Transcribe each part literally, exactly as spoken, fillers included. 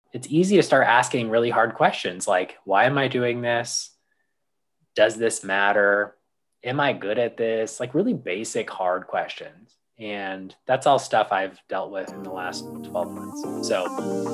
it's easy to start asking really hard questions like, why am I doing this? Does this matter? Am I good at this? Like really basic, hard questions. And that's all stuff I've dealt with in the last twelve months. So,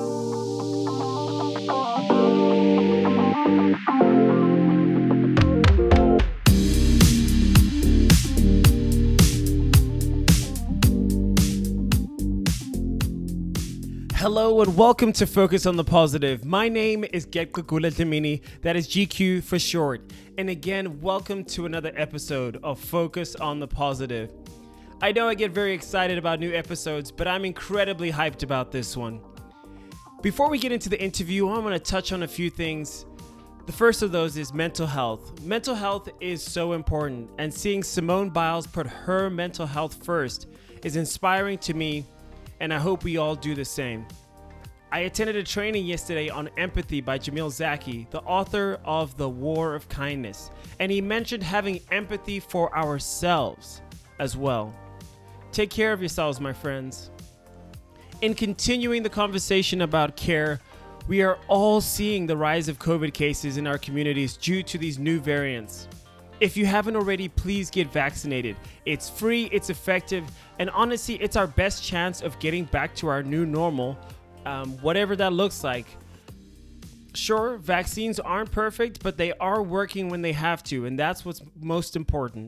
hello and welcome to Focus on the Positive. My name is Getkakula Dlamini, that is G Q for short. And again, welcome to another episode of Focus on the Positive. I know I get very excited about new episodes, but I'm incredibly hyped about this one. Before we get into the interview, I want to touch on a few things. The first of those is mental health. Mental health is so important, and seeing Simone Biles put her mental health first is inspiring to me, and I hope we all do the same. I attended a training yesterday on empathy by Jamil Zaki, the author of The War of Kindness, and he mentioned having empathy for ourselves as well. Take care of yourselves, my friends. In continuing the conversation about care, we are all seeing the rise of COVID cases in our communities due to these new variants. If you haven't already, please get vaccinated. It's free, it's effective, and honestly, it's our best chance of getting back to our new normal, um, whatever that looks like. Sure, vaccines aren't perfect, but they are working when they have to, and that's what's most important.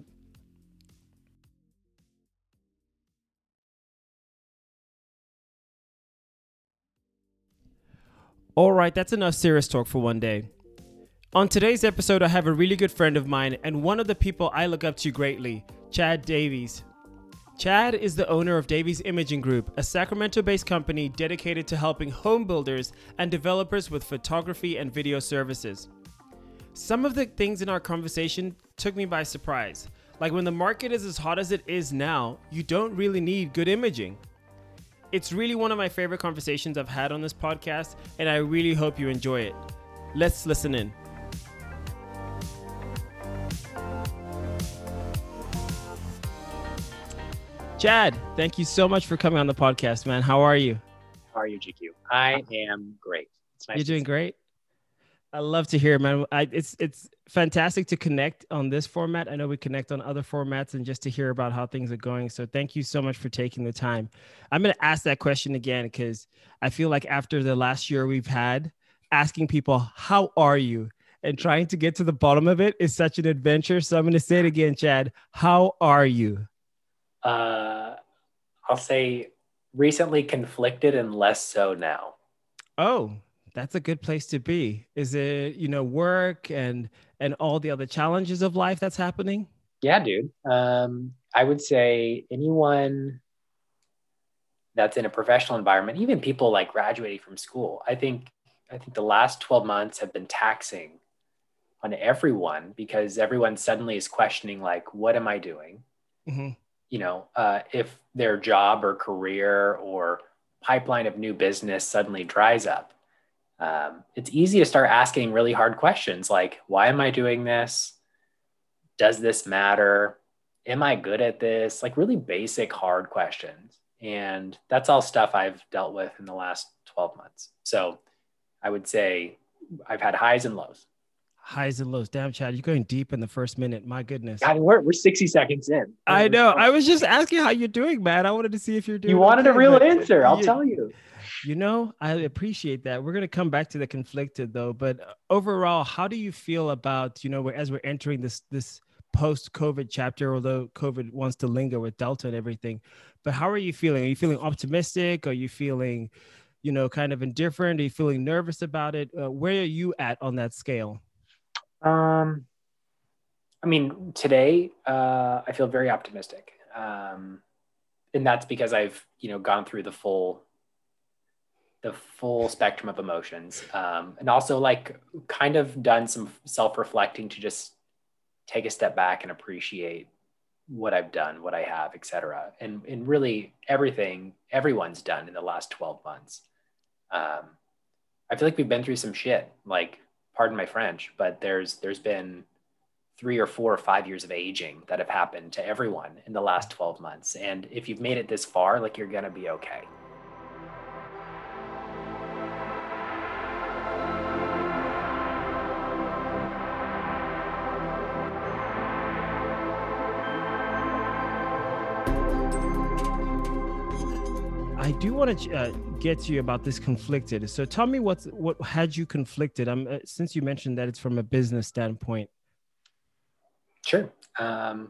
All right, that's enough serious talk for one day. On today's episode, I have a really good friend of mine and one of the people I look up to greatly, Chad Davies. Chad is the owner of Davies Imaging Group, a Sacramento-based company dedicated to helping home builders and developers with photography and video services. Some of the things in our conversation took me by surprise. Like when the market is as hot as it is now, you don't really need good imaging. It's really one of my favorite conversations I've had on this podcast, and I really hope you enjoy it. Let's listen in. Chad, thank you so much for coming on the podcast, man. How are you? how are you, G Q? I am great. It's nice. You're to doing see great. I love to hear, man. I, it's it's fantastic to connect on this format. I know we connect on other formats and just to hear about how things are going. So thank you so much for taking the time. I'm going to ask that question again because I feel like after the last year we've had, asking people, how are you? And trying to get to the bottom of it is such an adventure. So I'm going to say it again, Chad. How are you? Uh, I'll say recently conflicted and less so now. Oh, that's a good place to be. Is it, you know, work and and all the other challenges of life that's happening? Yeah, dude. Um, I would say anyone that's in a professional environment, even people like graduating from school, I think I think the last twelve months have been taxing on everyone because everyone suddenly is questioning, like, what am I doing? Mm-hmm. You know, uh, if their job or career or pipeline of new business suddenly dries up. Um, it's easy to start asking really hard questions like, why am I doing this? Does this matter? Am I good at this? Like really basic, hard questions. And that's all stuff I've dealt with in the last twelve months. So I would say I've had highs and lows. Highs and lows. Damn, Chad, you're going deep in the first minute. My goodness. God, we're, we're sixty seconds in. I know. I was just asking how you're doing, man. I wanted to see if you're doing You wanted okay, a real but answer. I'll you, tell you. You know, I appreciate that. We're going to come back to the conflicted though, but overall, how do you feel about, you know, as we're entering this, this post-COVID chapter, although COVID wants to linger with Delta and everything, but how are you feeling? Are you feeling optimistic? Are you feeling, you know, kind of indifferent? Are you feeling nervous about it? Uh, where are you at on that scale? Um, I mean, today, uh, I feel very optimistic. Um, and that's because I've, you know, gone through the full the full spectrum of emotions. Um, and also like kind of done some self-reflecting to just take a step back and appreciate what I've done, what I have, et cetera. And, and really everything, everyone's done in the last twelve months. Um, I feel like we've been through some shit, like, pardon my French, but there's, there's been three or four or five years of aging that have happened to everyone in the last twelve months. And if you've made it this far, like, you're going to be okay. I do want to uh, get to you about this conflicted. So tell me what's what had you conflicted? I'm uh, since you mentioned that it's from a business standpoint. Sure. Um,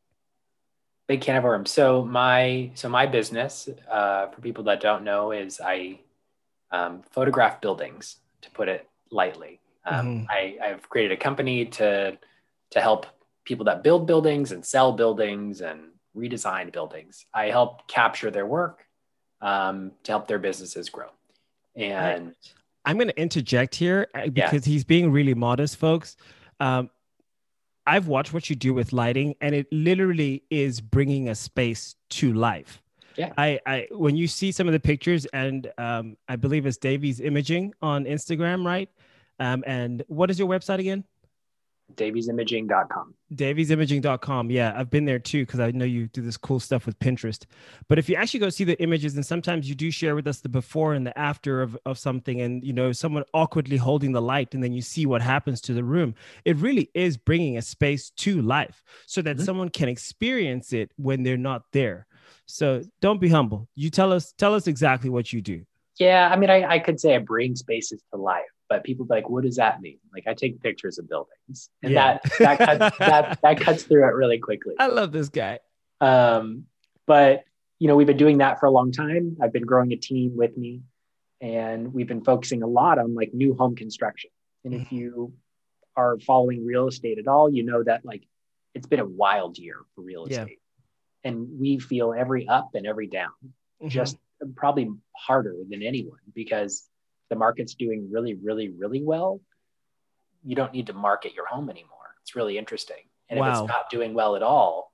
big can of worms. So my so my business, uh, for people that don't know, is I um, photograph buildings, to put it lightly. Um, Mm-hmm. I, I've created a company to to help people that build buildings and sell buildings and redesign buildings. I help capture their work um, to help their businesses grow. And I, I'm going to interject here uh, yeah, because he's being really modest, folks. Um, I've watched what you do with lighting, and it literally is bringing a space to life. yeah, I, I when you see some of the pictures, and um, I believe it's Davies Imaging on Instagram, right? Um, and what is your website again? davies imaging dot com. davies imaging dot com. Yeah, I've been there too because I know you do this cool stuff with Pinterest. But if you actually go see the images, and sometimes you do share with us the before and the after of, of something, and you know, someone awkwardly holding the light, and then you see what happens to the room. It really is bringing a space to life so that mm-hmm. someone can experience it when they're not there. So don't be humble. You tell us, tell us exactly what you do. Yeah, I mean, I, I could say I bring spaces to life, but people be like, what does that mean? Like, I take pictures of buildings, and yeah. that that cuts, that that cuts through it really quickly. I love this guy. Um, but you know, we've been doing that for a long time. I've been growing a team with me, and we've been focusing a lot on like new home construction. And if you are following real estate at all, you know that like it's been a wild year for real estate, yeah. and we feel every up and every down, mm-hmm. just probably harder than anyone because the market's doing really, really, really well. You don't need to market your home anymore. It's really interesting. And wow. if it's not doing well at all,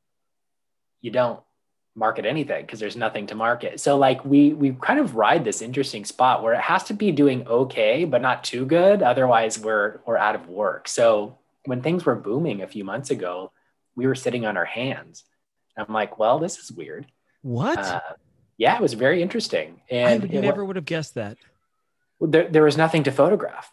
you don't market anything because there's nothing to market. So like we we kind of ride this interesting spot where it has to be doing okay, but not too good. Otherwise we're we're out of work. So when things were booming a few months ago, we were sitting on our hands. I'm like, well, this is weird. What? Uh, yeah, it was very interesting. And I never would have guessed that. There, there was nothing to photograph,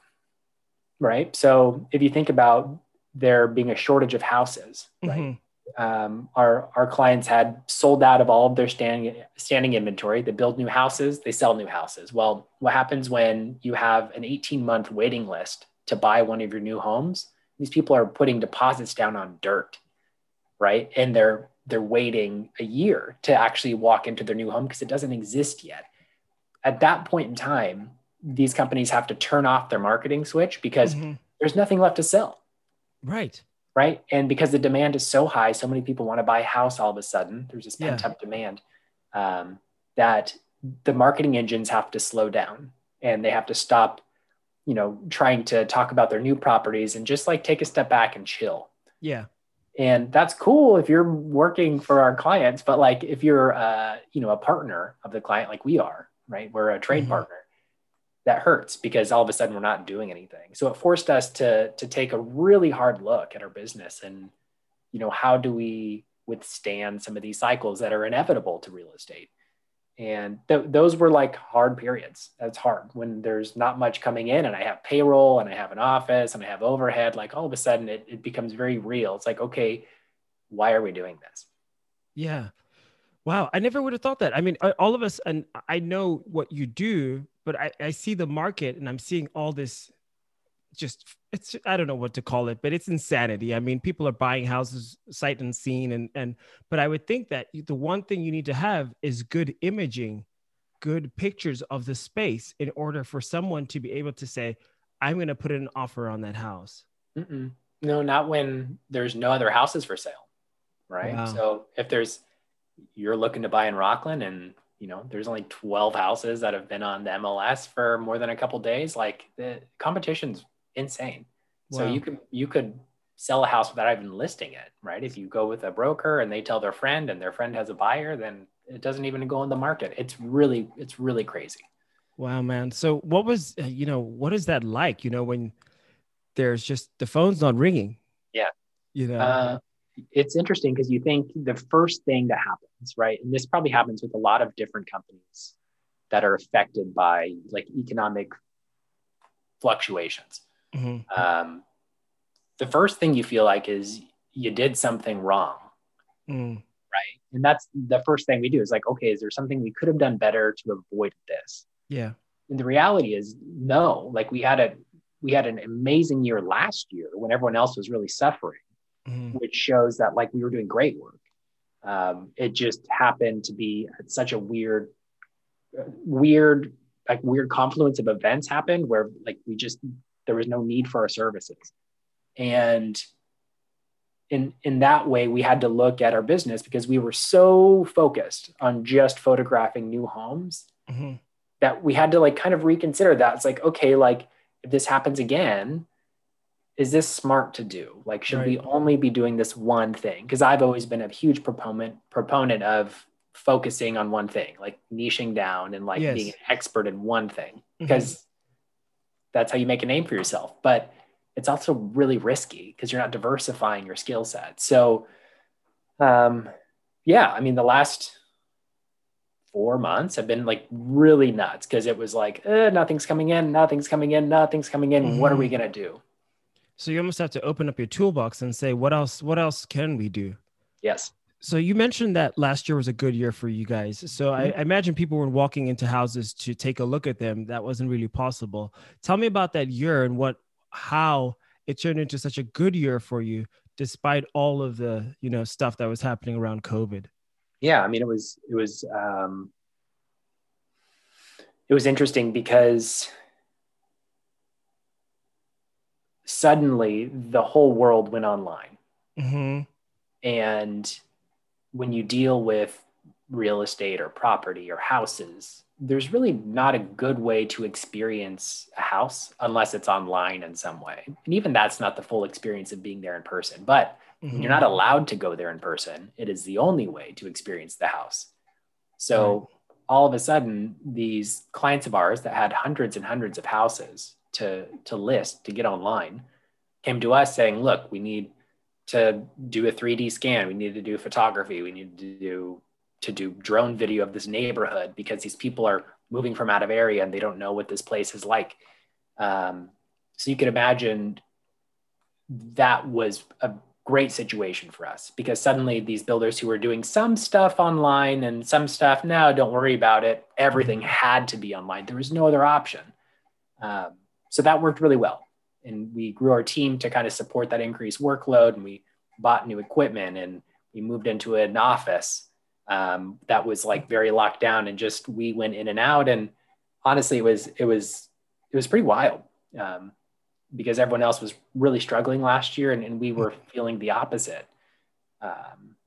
right? So if you think about there being a shortage of houses, right? Mm-hmm. Um, our, our clients had sold out of all of their standing, standing inventory. They build new houses, they sell new houses. Well, what happens when you have an eighteen month waiting list to buy one of your new homes? These people are putting deposits down on dirt, right? And they're they're waiting a year to actually walk into their new home because it doesn't exist yet. At that point in time, these companies have to turn off their marketing switch because mm-hmm. there's nothing left to sell. Right. Right. And because the demand is so high, so many people want to buy a house all of a sudden, there's this pent up yeah. demand um, that the marketing engines have to slow down and they have to stop, you know, trying to talk about their new properties and just like take a step back and chill. Yeah. And that's cool if you're working for our clients, but like if you're, uh, you know, a partner of the client, like we are, right? We're a trade mm-hmm. partner. That hurts because all of a sudden we're not doing anything. So it forced us to to take a really hard look at our business and, you know, how do we withstand some of these cycles that are inevitable to real estate? And th- those were like hard periods. That's hard when there's not much coming in and I have payroll and I have an office and I have overhead, like all of a sudden it, it becomes very real. It's like, okay, why are we doing this? Yeah. Wow. I never would have thought that. I mean, all of us, and I know what you do, but I, I see the market and I'm seeing all this just, it's, I don't know what to call it, but it's insanity. I mean, people are buying houses sight unseen and, and, but I would think that the one thing you need to have is good imaging, good pictures of the space in order for someone to be able to say, I'm going to put an offer on that house. Mm-mm. No, not when there's no other houses for sale. Right. Wow. So if there's, you're looking to buy in Rockland and, you know, there's only twelve houses that have been on the M L S for more than a couple of days. Like the competition's insane. Wow. So you could, you could sell a house without even listing it, right? If you go with a broker and they tell their friend and their friend has a buyer, then it doesn't even go on the market. It's really, it's really crazy. Wow, man. So what was, you know, what is that like, you know, when there's just the phone's not ringing? Yeah. You know, uh, it's interesting because you think the first thing that happens, right? And this probably happens with a lot of different companies that are affected by like economic fluctuations. Mm-hmm. Um, the first thing you feel like is you did something wrong, mm. And that's the first thing we do is like, okay, is there something we could have done better to avoid this? Yeah. And the reality is no. Like we had a we had an amazing year last year when everyone else was really suffering, mm-hmm. which shows that like we were doing great work. Um, it just happened to be such a weird, weird, like weird confluence of events happened where like we just there was no need for our services. And in in that way, we had to look at our business because we were so focused on just photographing new homes mm-hmm. that we had to like kind of reconsider that. It's like, okay, like if this happens again, is this smart to do? Like, should right. we only be doing this one thing? Because I've always been a huge proponent proponent of focusing on one thing, like niching down and like yes. being an expert in one thing, because mm-hmm. that's how you make a name for yourself. But it's also really risky because you're not diversifying your skill set. So, um, yeah, I mean, the last four months have been like really nuts because it was like, eh, nothing's coming in, nothing's coming in, nothing's coming in. Mm-hmm. What are we going to do? So you almost have to open up your toolbox and say, what else, what else can we do? Yes. So you mentioned that last year was a good year for you guys. So mm-hmm. I, I imagine people were walking into houses to take a look at them. That wasn't really possible. Tell me about that year and what, how it turned into such a good year for you, despite all of the, you know, stuff that was happening around COVID. Yeah. I mean, it was, it was, um, it was interesting because suddenly the whole world went online. Mm-hmm. And when you deal with real estate or property or houses, there's really not a good way to experience a house unless it's online in some way. And even that's not the full experience of being there in person. But mm-hmm. when you're not allowed to go there in person, it is the only way to experience the house. So right. all of a sudden, these clients of ours that had hundreds and hundreds of houses to, to list, to get online, came to us saying, look, we need to do a three D scan. We need to do photography. We need to do to do drone video of this neighborhood because these people are moving from out of area and they don't know what this place is like. Um, so you can imagine that was a great situation for us because suddenly these builders who were doing some stuff online and some stuff, no, don't worry about it. Everything had to be online. There was no other option. Um, so that worked really well. And we grew our team to kind of support that increased workload. And we bought new equipment and we moved into an office um, that was like very locked down and just, we went in and out. And honestly, it was, it was, it was pretty wild um, because everyone else was really struggling last year and, and we were feeling the opposite. Um,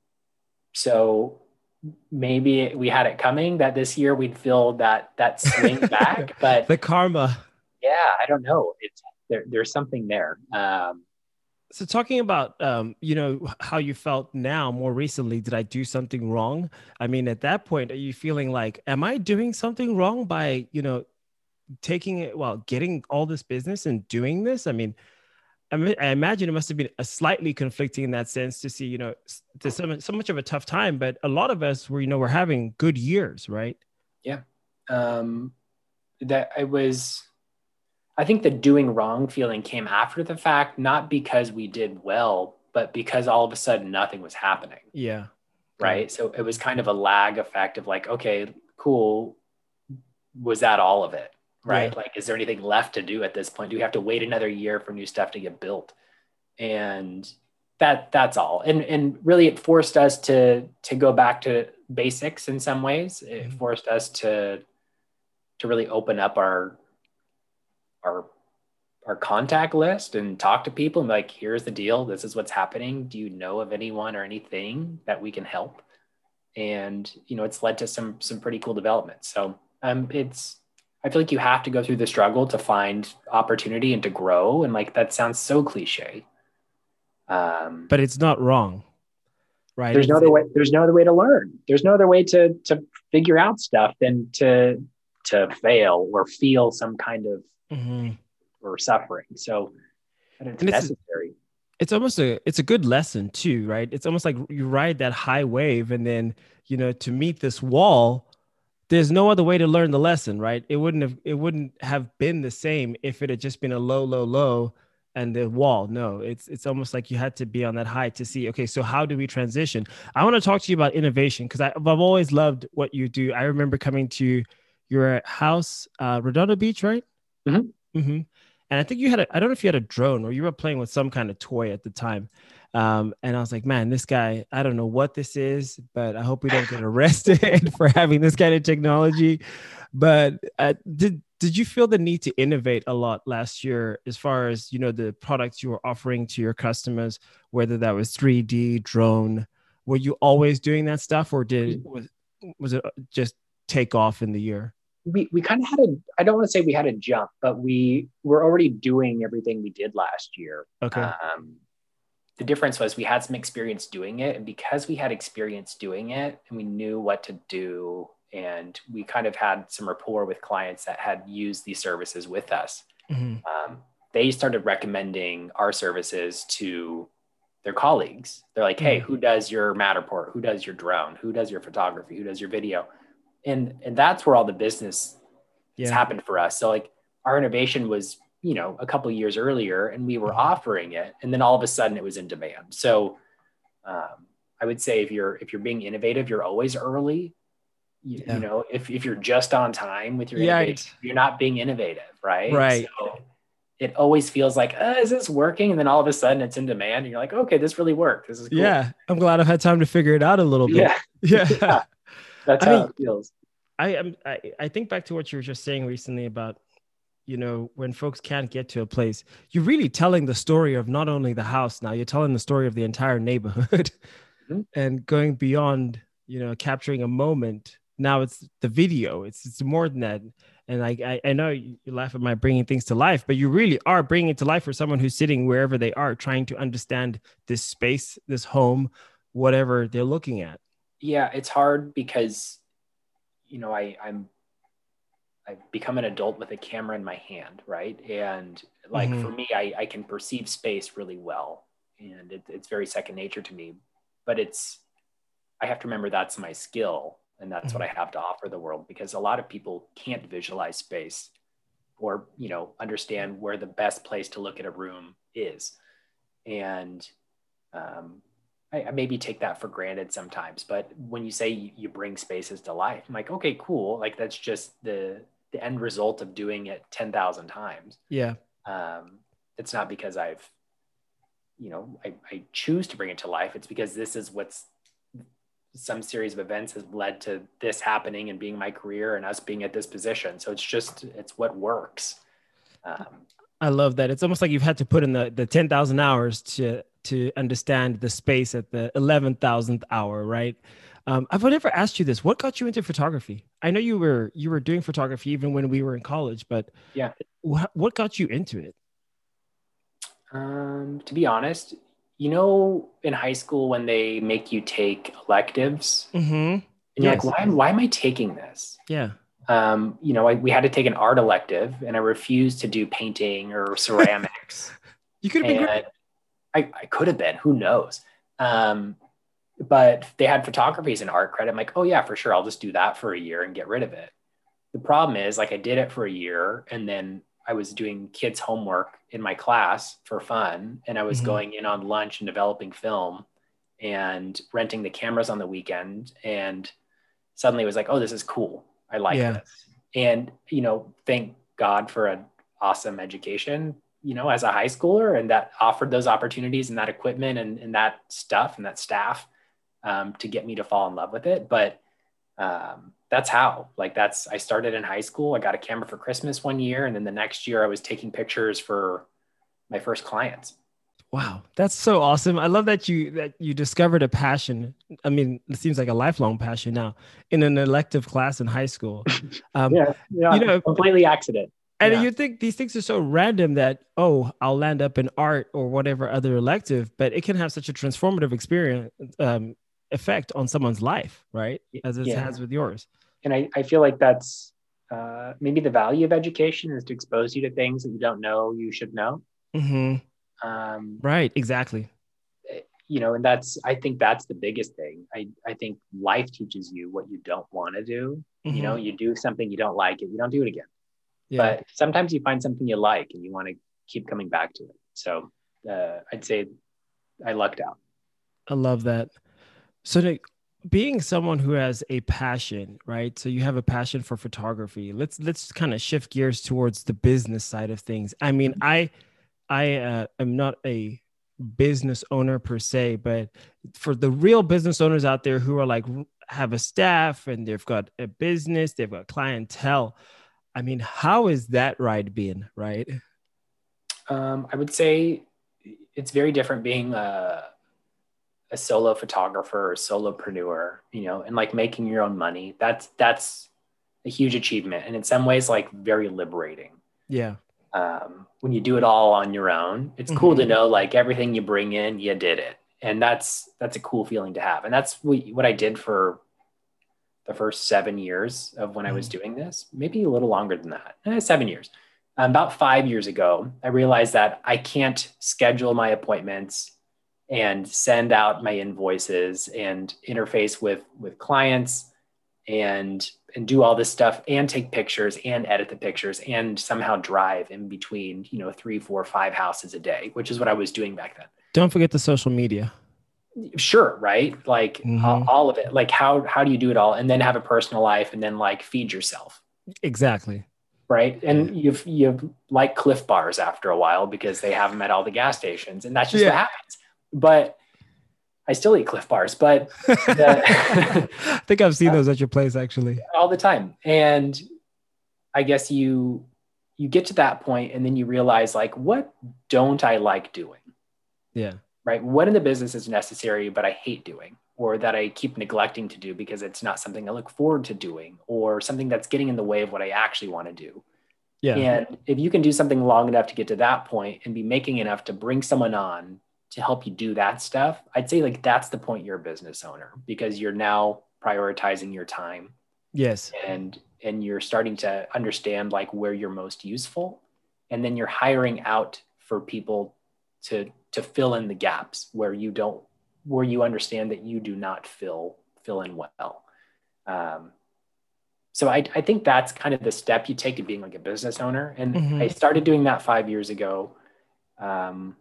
so maybe we had it coming that this year we'd feel that, that swing back, but the karma. Yeah, I don't know. It's there, there's something there. Um, So talking about, um, you know, how you felt now more recently, did I do something wrong? I mean, at that point, are you feeling like, am I doing something wrong by, you know, taking it, well, getting all this business and doing this? I mean, I, mean, I imagine it must have been a slightly conflicting in that sense to see, you know, to so, so much of a tough time, but a lot of us were, you know, we're having good years, right? Yeah. Um, that I was... I think the doing wrong feeling came after the fact, not because we did well, but because all of a sudden nothing was happening. Yeah. Right. Yeah. So it was kind of a lag effect of like, okay, cool. Was that all of it? Right. Yeah. Like, is there anything left to do at this point? Do we have to wait another year for new stuff to get built? And that that's all. And, and really it forced us to, to go back to basics in some ways. It mm-hmm. forced us to, to really open up our, our our contact list and talk to people and be like, here's the deal. This is what's happening. Do you know of anyone or anything that we can help? And, you know, it's led to some, some pretty cool developments. So um, it's, I feel like you have to go through the struggle to find opportunity and to grow. And like, that sounds so cliche. Um, but it's not wrong, right? There's no other way. There's no other way to learn. There's no other way to, to figure out stuff than to, to fail or feel some kind of, mm-hmm. or suffering. So it's and necessary. It's, it's almost a, it's a good lesson too, right? It's almost like you ride that high wave and then, you know, to meet this wall, there's no other way to learn the lesson, right? It wouldn't have, it wouldn't have been the same if it had just been a low, low, low, and the wall. No, it's it's almost like you had to be on that high to see, okay, so how do we transition? I want to talk to you about innovation because I've always loved what you do. I remember coming to your house, uh, Redondo Beach, right? Mm-hmm. Mm-hmm. And I think you had a, I don't know if you had a drone or you were playing with some kind of toy at the time. Um, and I was like, man, this guy, I don't know what this is, but I hope we don't get arrested for having this kind of technology. But uh, did did you feel the need to innovate a lot last year as far as, you know, the products you were offering to your customers, whether that was three D, drone? Were you always doing that stuff, or did was was it just take off in the year? We we kind of had a, I don't want to say we had a jump, but we were already doing everything we did last year. Okay. Um, the difference was we had some experience doing it, and because we had experience doing it and we knew what to do, and we kind of had some rapport with clients that had used these services with us, Mm-hmm. um, they started recommending our services to their colleagues. They're like, hey, who does your Matterport? Who does your drone? Who does your photography? Who does your video? And, and that's where all the business has Yeah. happened for us. So like our innovation was, you know, a couple of years earlier, and we were offering it, and then all of a sudden it was in demand. So um, I would say if you're, if you're being innovative, you're always early. You, Yeah. you know, if, if you're just on time with your Yeah. innovation, you're not being innovative, right? Right. So it always feels like, uh, is this working? And then all of a sudden it's in demand, and you're like, okay, this really worked. This is cool. Yeah. I'm glad I've had time to figure it out a little bit. Yeah. Yeah. Yeah. That's I how mean, it feels. I am. I, I think back to what you were just saying recently about, you know, when folks can't get to a place, you're really telling the story of not only the house now, you're telling the story of the entire neighborhood Mhm. and going beyond, you know, capturing a moment. Now it's the video. It's it's more than that. And I I, I know you laugh at my bringing things to life, but you really are bringing it to life for someone who's sitting wherever they are, trying to understand this space, this home, whatever they're looking at. Yeah, it's hard because, you know, I, I'm I've become an adult with a camera in my hand, right? And like Mhm. for me, I, I can perceive space really well, and it, it's very second nature to me. But it's, I have to remember that's my skill, and that's what I have to offer the world, because a lot of people can't visualize space or, you know, understand where the best place to look at a room is. And um, I, I maybe take that for granted sometimes, but when you say you, you bring spaces to life, I'm like, okay, cool. Like that's just the the end result of doing it ten thousand times. Yeah. Um, it's not because I've, you know, I, I choose to bring it to life. It's because this is what's, some series of events has led to this happening and being my career and us being at this position. So it's just, it's what works. Um, I love that. It's almost like you've had to put in the, the ten thousand hours to, to understand the space at the eleven thousandth hour, right? Um, I've never asked you this. What got you into photography? I know you were, you were doing photography even when we were in college, but yeah. what, what got you into it? Um, to be honest, you know, in high school when they make you take electives, Mm-hmm. and you're Yes. like, why, why am I taking this? Yeah. Um, you know, I, we had to take an art elective, and I refused to do painting or ceramics. You could have been great. And I, I could have been, who knows? Um, but they had photography as an art credit. I'm like, oh yeah, for sure. I'll just do that for a year and get rid of it. The problem is, like, I did it for a year, and then I was doing kids' homework in my class for fun. And I was Mhm. going in on lunch and developing film and renting the cameras on the weekend. And suddenly it was like, oh, this is cool. I like Yeah. this. And, you know, thank God for an awesome education, you know, as a high schooler, and that offered those opportunities and that equipment and, and that stuff and that staff um, to get me to fall in love with it. But um, that's how, like, that's, I started in high school. I got a camera for Christmas one year. And then the next year I was taking pictures for my first clients. Wow, that's so awesome. I love that you that you discovered a passion. I mean, it seems like a lifelong passion now in an elective class in high school. Um, Yeah, yeah, you know, completely accident. and Yeah. you think these things are so random that, oh, I'll land up in art or whatever other elective, but it can have such a transformative experience um, effect on someone's life, right? As it Yeah. has with yours. And I, I feel like that's uh, maybe the value of education is to expose you to things that you don't know you should know. Mm-hmm. Um, Right, exactly. you know, and that's, I think that's the biggest thing. I, I think life teaches you what you don't want to do. Mm-hmm. You know, you do something, you don't like it, you don't do it again. Yeah. But sometimes you find something you like and you want to keep coming back to it. So uh, I'd say I lucked out. I love that. So to, being someone who has a passion, right? So you have a passion for photography. Let's let's kind of shift gears towards the business side of things. I mean, I I uh, am not a business owner per se, but for the real business owners out there who are like have a staff and they've got a business, they've got clientele. I mean, how is that ride been, right? Um, I would say it's very different being a, a solo photographer or solopreneur, you know, and like making your own money. That's that's a huge achievement, and in some ways, like very liberating. Yeah. Um, when you do it all on your own, it's cool Mm-hmm. to know like everything you bring in, you did it, and that's that's a cool feeling to have. And that's what, what I did for the first seven years of when I was Mm-hmm. doing this, maybe a little longer than that, eh, seven years. Um, about five years ago, I realized that I can't schedule my appointments and send out my invoices and interface with with clients and and do all this stuff and take pictures and edit the pictures and somehow drive in between, you know, three, four, five houses a day, which is what I was doing back then. Don't forget the social media. Sure, right? Like all, Mm-hmm. all of it. Like how how do you do it all and then have a personal life and then like feed yourself, Exactly. right? Yeah. And you've you like Cliff Bars after a while because they have them at all the gas stations, and that's just what Yeah. happens. But I still eat Cliff Bars, but the, I think I've seen those at your place actually. all the time. And I guess you you get to that point and then you realize like, what don't I like doing? Yeah. Right? What in the business is necessary, but I hate doing, or that I keep neglecting to do because it's not something I look forward to doing, or something that's getting in the way of what I actually want to do. Yeah. And if you can do something long enough to get to that point and be making enough to bring someone on to help you do that stuff, I'd say like that's the point you're a business owner, because you're now prioritizing your time Yes. and and you're starting to understand like where you're most useful, and then you're hiring out for people to to fill in the gaps where you don't where you understand that you do not fill fill in well. um, so I, I think that's kind of the step you take to being like a business owner, and I Mm-hmm. started doing that five years ago. um,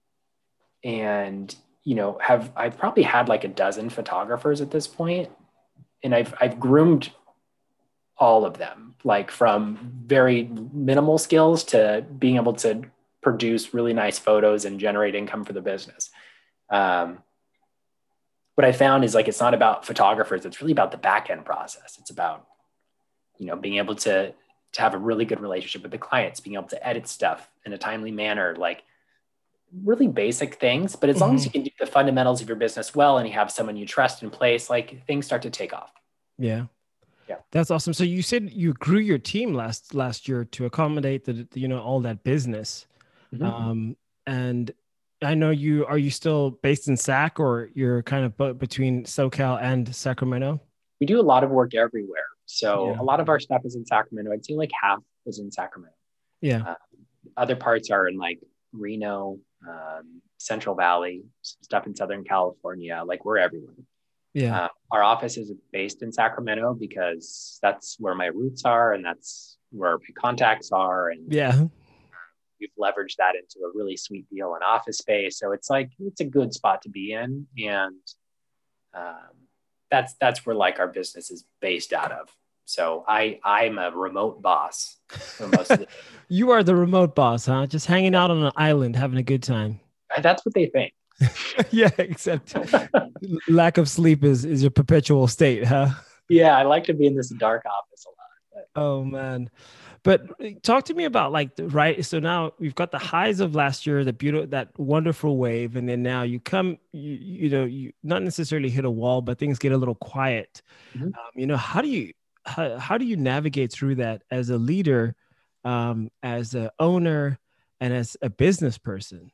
and you know have I've probably had like a dozen photographers at this point, and I've I've groomed all of them, like from very minimal skills to being able to produce really nice photos and generate income for the business. Um, what I found is like, it's not about photographers. It's really about the back end process. It's about, you know, being able to, to have a really good relationship with the clients, being able to edit stuff in a timely manner, like really basic things. But as long as Mm-hmm. you can do the fundamentals of your business well, and you have someone you trust in place, like things start to take off. Yeah. Yeah. That's awesome. So you said you grew your team last last year to accommodate the, you know, all that business. Mm-hmm. Um, and I know you are you still based in Sac, or you're kind of b- between SoCal and Sacramento? We do a lot of work everywhere. So Yeah. a lot of our stuff is in Sacramento. I'd say like half is in Sacramento. Yeah. Uh, Other parts are in like Reno, um, Central Valley, some stuff in Southern California. Like we're everywhere. Yeah. Uh, our office is based in Sacramento because that's where my roots are and that's where my contacts are. And Yeah. we've leveraged that into a really sweet deal in office space. So it's like, it's a good spot to be in. And um, that's, that's where like our business is based out of. So I, I'm a remote boss for most of the You are the remote boss, huh? Just hanging out on an island, having a good time. That's what they think. Yeah, except lack of sleep is is your perpetual state, huh? Yeah, I like to be in this dark office a lot. Oh man. But talk to me about like the right. So now we've got the highs of last year, the beautiful, that wonderful wave, and then now you come, you, you know, you not necessarily hit a wall, but things get a little quiet. But, mhm. Um, you know, how do you how, how do you navigate through that as a leader, um, as a owner, and as a business person?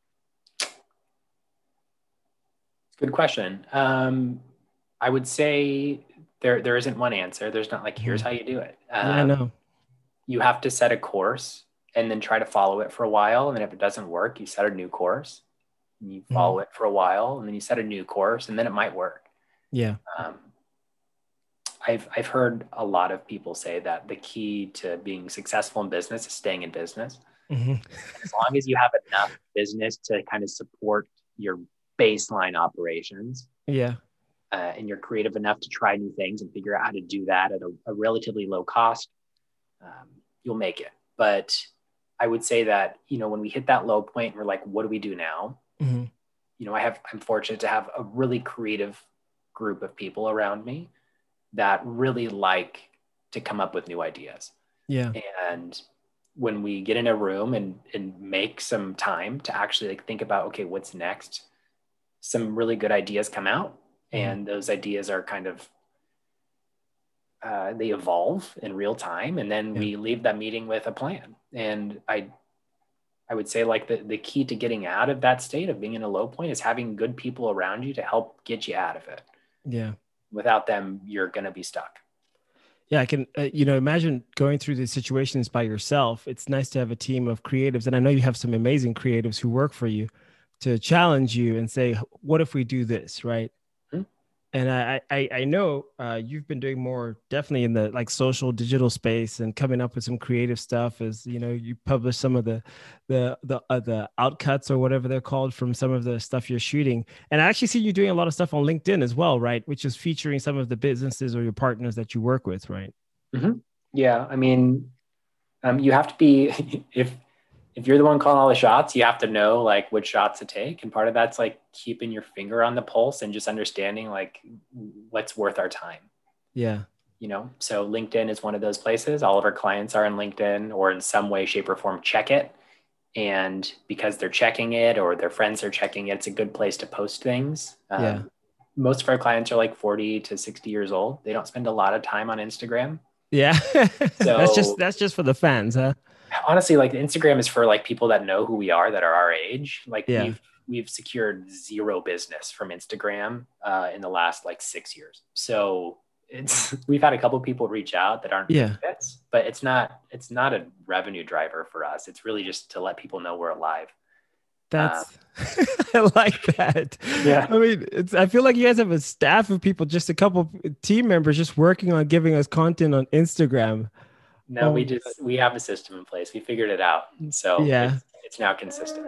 Good question. Um, I would say there there isn't one answer. There's not like, here's Mhm. how you do it. Yeah, I Um, know. you have to set a course and then try to follow it for a while. And then if it doesn't work, you set a new course and you Mhm. follow it for a while, and then you set a new course, and then it might work. Yeah. Um, I've I've heard a lot of people say that the key to being successful in business is staying in business. Mm-hmm. And as long as you have enough business to kind of support your baseline operations, Yeah. uh, and you're creative enough to try new things and figure out how to do that at a, a relatively low cost, um, you'll make it. But I would say that, you know, when we hit that low point, we're like, what do we do now? Mm-hmm. You know, I have, I'm fortunate to have a really creative group of people around me that really like to come up with new ideas. Yeah. And when we get in a room and, and make some time to actually like think about, okay, what's next? Some really good ideas come out, and mm-hmm. those ideas are kind of, uh, they evolve in real time. And then yeah. we leave that meeting with a plan. And I, I would say like the, the key to getting out of that state of being in a low point is having good people around you to help get you out of it. Yeah. Without them, you're going to be stuck. Yeah, I can, uh, you know, imagine going through these situations by yourself. It's nice to have a team of creatives. And I know you have some amazing creatives who work for you to challenge you and say, what if we do this, right? Mm-hmm. And I, I, I know uh, you've been doing more definitely in the like social digital space and coming up with some creative stuff. As you know, you publish some of the the the uh, the outcuts or whatever they're called from some of the stuff you're shooting. And I actually see you doing a lot of stuff on LinkedIn as well, right? Which is featuring some of the businesses or your partners that you work with, right? Mm-hmm. Yeah, I mean, um, you have to be if. If you're the one calling all the shots, you have to know like which shots to take. And part of that's like keeping your finger on the pulse and just understanding like what's worth our time. Yeah. You know, so LinkedIn is one of those places. All of our clients are in LinkedIn or in some way, shape or form, check it. And because they're checking it or their friends are checking it, it's a good place to post things. Um, yeah. Most of our clients are like forty to sixty years old. They don't spend a lot of time on Instagram. Yeah. So that's just, that's just for the fans, huh? Honestly, like Instagram is for like people that know who we are, that are our age. Like yeah. we've we've secured zero business from Instagram uh, in the last like six years. So it's we've had a couple of people reach out that aren't yeah. fits, but it's not it's not a revenue driver for us. It's really just to let people know we're alive. That's um, I like that. Yeah. I mean, it's I feel like you guys have a staff of people, just a couple team members, just working on giving us content on Instagram. No, oh, we just, we have a system in place. We figured it out. So yeah, it's, it's now consistent.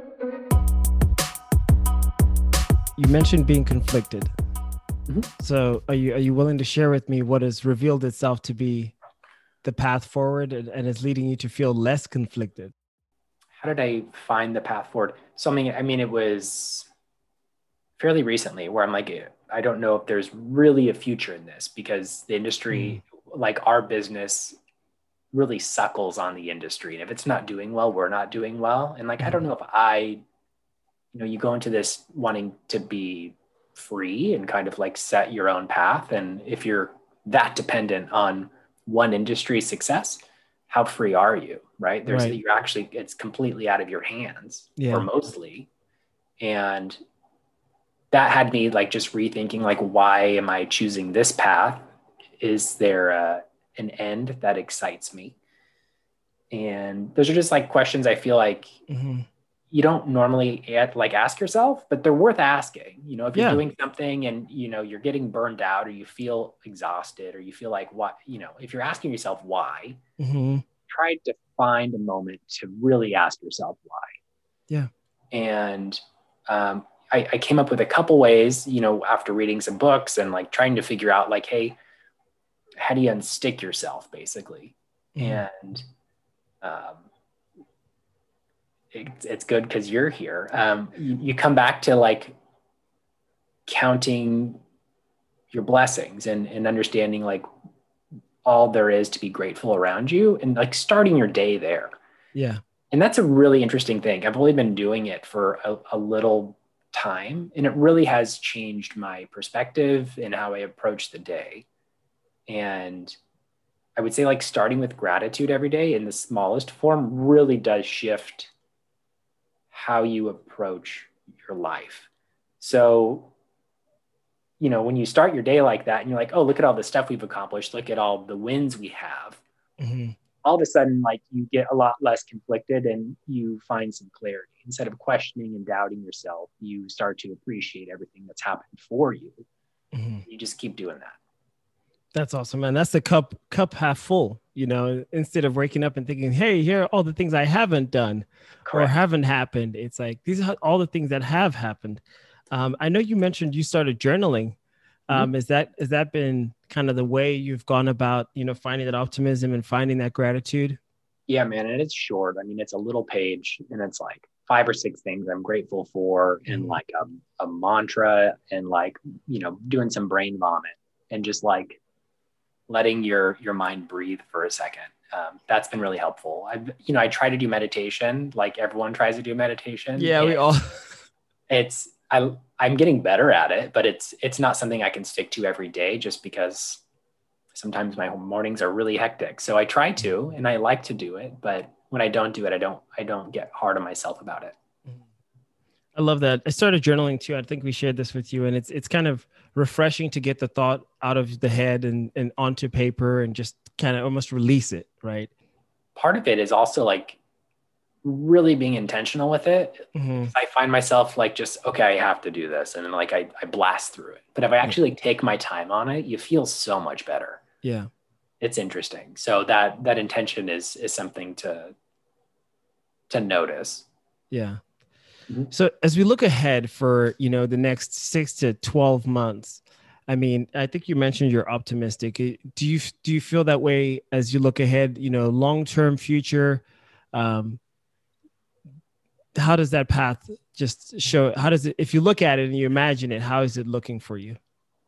You mentioned being conflicted. Mm-hmm. So are you, are you willing to share with me what has revealed itself to be the path forward and, and is leading you to feel less conflicted? How did I find the path forward? So I mean, I mean, it was fairly recently where I'm like, I don't know if there's really a future in this because the industry, mm. like our business really suckles on the industry. And if it's not doing well, we're not doing well. And like, I don't know if I, you know, you go into this wanting to be free and kind of like set your own path. And if you're that dependent on one industry's success, how free are you? Right. There's, right. You're actually, it's completely out of your hands yeah. or mostly. And that had me like just rethinking, like, why am I choosing this path? Is there a, an end that excites me? And those are just like questions I feel like mm-hmm. you don't normally add, like ask yourself, but they're worth asking. You know, if you're yeah. doing something and, you know, you're getting burned out or you feel exhausted or you feel like what, you know, if you're asking yourself why, mm-hmm. try to find a moment to really ask yourself why. Yeah. And um, I, I came up with a couple ways, you know, after reading some books and like trying to figure out like, hey, how do you unstick yourself basically? Mm-hmm. And um, it, it's good because you're here. Um, you, you come back to like counting your blessings and, and understanding like all there is to be grateful around you and like starting your day there. Yeah. And that's a really interesting thing. I've only been doing it for a, a little time and it really has changed my perspective and how I approach the day. And I would say like starting with gratitude every day in the smallest form really does shift how you approach your life. So, you know, when you start your day like that and you're like, oh, look at all the stuff we've accomplished. Look at all the wins we have. Mm-hmm. All of a sudden, like you get a lot less conflicted and you find some clarity. Instead of questioning and doubting yourself, you start to appreciate everything that's happened for you. Mm-hmm. You just keep doing that. That's awesome, man. That's the cup cup half full, you know, instead of waking up and thinking, hey, here are all the things I haven't done or Correct. haven't happened. It's like these are all the things that have happened. Um, I know you mentioned you started journaling. Mhm. Um, is that has that been kind of the way you've gone about, you know, finding that optimism and finding that gratitude? Yeah, man. And it's short. I mean, it's a little page and it's like five or six things I'm grateful for and Mhm. like a, a mantra and like, you know, doing some brain vomit and just like letting your your mind breathe for a second. Um, that's been really helpful. I've, you know, I try to do meditation like everyone tries to do meditation. Yeah, And we all. it's, I, I'm getting better at it, but it's, it's not something I can stick to every day just because sometimes my mornings are really hectic. So I try to, and I like to do it, but when I don't do it, I don't, I don't get hard on myself about it. I love that. I started journaling too. I think we shared this with you, and it's it's kind of refreshing to get the thought out of the head and and onto paper and just kind of almost release it, right? Part of it is also like really being intentional with it. Mm-hmm. I find myself like just, okay, I have to do this. And then like I, I blast through it. But if I Yeah. actually take my time on it, you feel so much better. Yeah. It's interesting. So that that intention is is something to to notice. Yeah. Mhm. So as we look ahead for, you know, the next six to twelve months, I mean, I think you mentioned you're optimistic. Uh, Do you do you feel that way as you look ahead, you know, long-term future? Um, how does that path just show? How does it, if you look at it and you imagine it, how is it looking for you?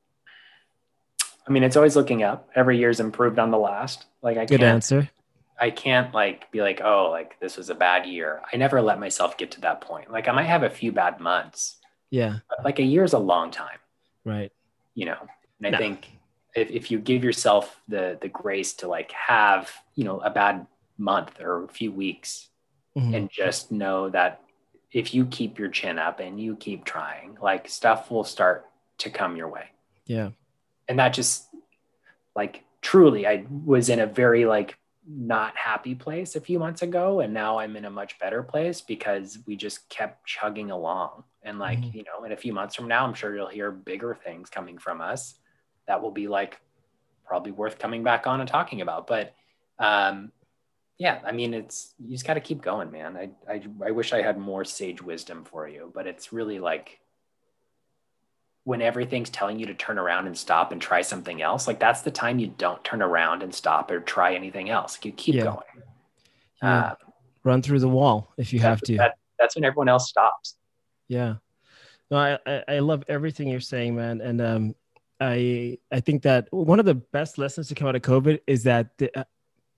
I mean, it's always looking up. Every year's improved on the last. Like I Good can't answer. I can't like be like, oh, like this was a bad year. I never let myself get to that point. Like I might have a few bad months, Yeah. but like a year is a long time, Right. you know. And I No. think if, if you give yourself the the grace to like have, you know, a bad month or a few weeks Mhm. and just know that if you keep your chin up and you keep trying, like stuff will start to come your way. Yeah. And that just like truly, I was in a very like not happy place a few months ago. And now I'm in a much better place because we just kept chugging along. And like, Mhm. you know, in a few months from now, I'm sure you'll hear bigger things coming from us that will be like probably worth coming back on and talking about. But um, yeah, I mean, it's, you just got to keep going, man. I, I, I wish I had more sage wisdom for you, but it's really like, when everything's telling you to turn around and stop and try something else, like that's the time you don't turn around and stop or try anything else. You keep Yeah. going. You Uh, run through the wall if you that's, have to. that, that's when everyone else stops. Yeah. No, I, I, I love everything you're saying, man. And um, I I think that one of the best lessons to come out of COVID is that the, uh,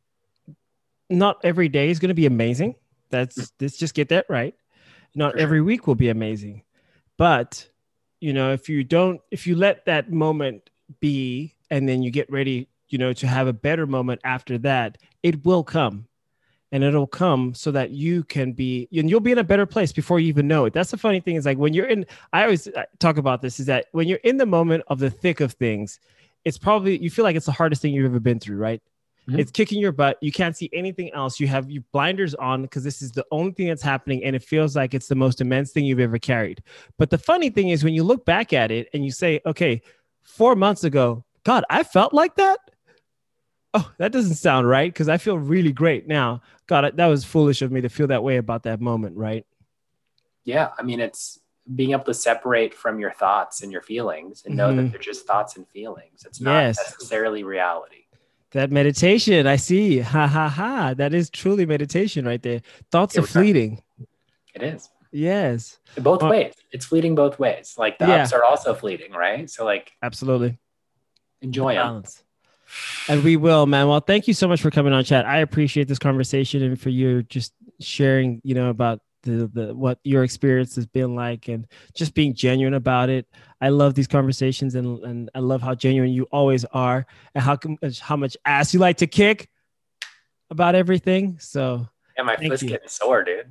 not every day is going to be amazing. That's let's just get that right. Not For sure. every week will be amazing, but you know, if you don't, if you let that moment be, and then you get ready, you know, to have a better moment after that, it will come. And it'll come so that you can be, and you'll be in a better place before you even know it. That's the funny thing is like when you're in, I always talk about this is that when you're in the moment of the thick of things, it's probably, you feel like it's the hardest thing you've ever been through, right? Mhm. It's kicking your butt. You can't see anything else. You have your blinders on because this is the only thing that's happening. And it feels like it's the most immense thing you've ever carried. But the funny thing is when you look back at it and you say, okay, four months ago, God, I felt like that. Oh, that doesn't sound right because I feel really great now. God, that was foolish of me to feel that way about that moment, right? Yeah. I mean, it's being able to separate from your thoughts and your feelings and know that Mm-hmm. they're just thoughts and feelings. It's not Yes, necessarily reality. that meditation. I see. Ha ha ha. That is truly meditation right there. Thoughts Here are we are. fleeting. It is. Yes. Both Uh, ways. It's fleeting both ways. Like the yeah, ups are also fleeting, right? So like absolutely. The enjoy them. balance. And we will, man. Well, thank you so much for coming on, chat. I appreciate this conversation and for you just sharing, you know, about the the what your experience has been like and just being genuine about it. I love these conversations and and I love how genuine you always are and how how much ass you like to kick about everything. So Yeah, my thank foot's you. getting sore, dude.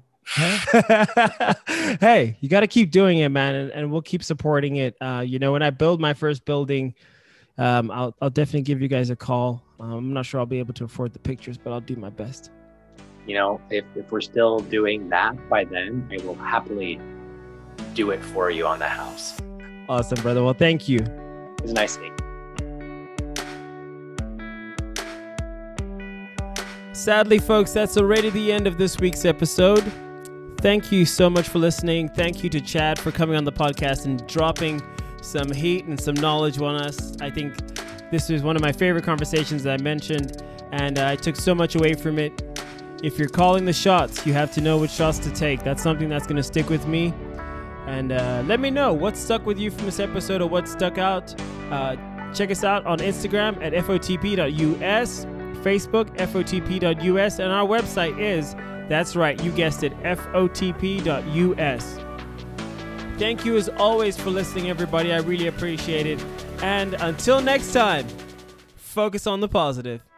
Hey, you got to keep doing it, man, and, and we'll keep supporting it. Uh, you know, when I build my first building, um, I'll I'll definitely give you guys a call. Um, I'm not sure I'll be able to afford the pictures, but I'll do my best. You know, if, if we're still doing that by then, I will happily do it for you on the house. Awesome, brother. Well, thank you. It was nice seeing you. Sadly, folks, that's already the end of this week's episode. Thank you so much for listening. Thank you to Chad for coming on the podcast and dropping some heat and some knowledge on us. I think this was one of my favorite conversations that I mentioned, and uh, I took so much away from it. If you're calling the shots, you have to know which shots to take. That's something that's going to stick with me. And uh, let me know what stuck with you from this episode or what stuck out. Uh, check us out on Instagram at F O T P dot U S, Facebook F O T P dot U S, and our website is, that's right, you guessed it, F O T P dot U S. Thank you as always for listening, everybody. I really appreciate it. And until next time, focus on the positive.